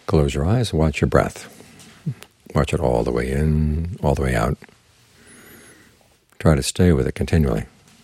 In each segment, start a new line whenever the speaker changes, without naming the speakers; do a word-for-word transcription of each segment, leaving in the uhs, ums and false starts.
Close your eyes and watch your breath. Watch it all the way in, all the way out. Try to stay with it continually.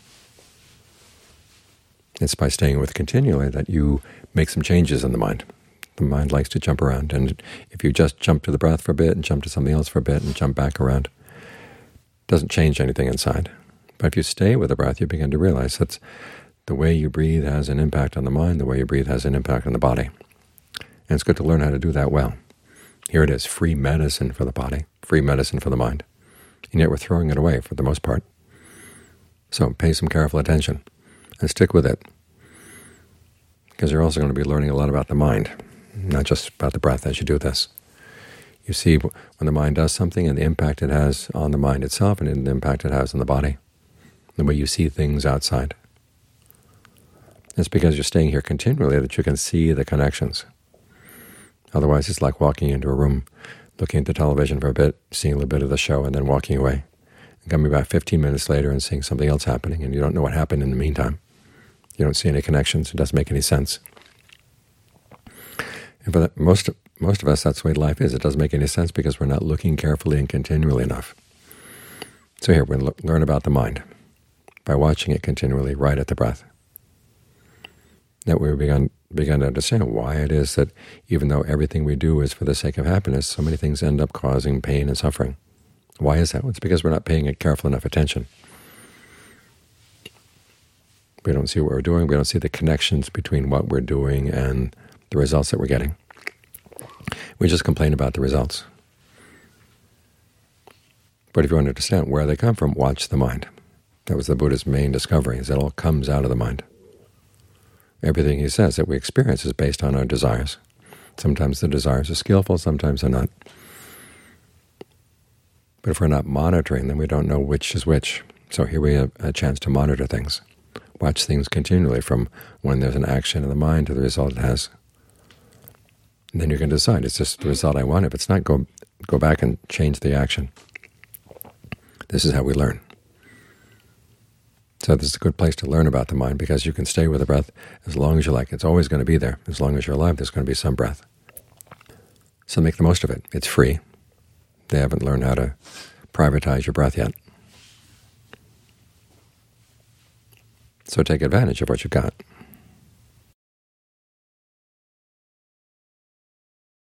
It's by staying with it continually that you make some changes in the mind. The mind likes to jump around, and if you just jump to the breath for a bit and jump to something else for a bit and jump back around, it doesn't change anything inside. But if you stay with the breath, you begin to realize that the way you breathe has an impact on the mind, the way you breathe has an impact on the body. And it's good to learn how to do that well. Here it is, free medicine for the body, free medicine for the mind. And yet we're throwing it away for the most part. So pay some careful attention and stick with it, because you're also going to be learning a lot about the mind, not just about the breath as you do this. You see when the mind does something and the impact it has on the mind itself and the impact it has on the body, the way you see things outside. It's because you're staying here continually that you can see the connections. Otherwise it's like walking into a room, looking at the television for a bit, seeing a little bit of the show, and then walking away, and coming back fifteen minutes later and seeing something else happening, and you don't know what happened in the meantime. You don't see any connections. It doesn't make any sense. And for that, most, most of us, that's the way life is. It doesn't make any sense because we're not looking carefully and continually enough. So here, we're going to learn about the mind by watching it continually right at the breath. That we begun, begun to understand why it is that even though everything we do is for the sake of happiness, so many things end up causing pain and suffering. Why is that? Well, it's because we're not paying it careful enough attention. We don't see what we're doing. We don't see the connections between what we're doing and the results that we're getting. We just complain about the results. But if you want to understand where they come from, watch the mind. That was the Buddha's main discovery, is that it all comes out of the mind. Everything he says that we experience is based on our desires. Sometimes the desires are skillful, sometimes they're not. But if we're not monitoring them, we don't know which is which. So here we have a chance to monitor things. Watch things continually from when there's an action in the mind to the result it has. And then you can decide, is this the result I want? If it's not, go, go back and change the action. This is how we learn. So this is a good place to learn about the mind, because you can stay with the breath as long as you like. It's always going to be there. As long as you're alive, there's going to be some breath. So make the most of it. It's free. They haven't learned how to privatize your breath yet. So take advantage of what you've got.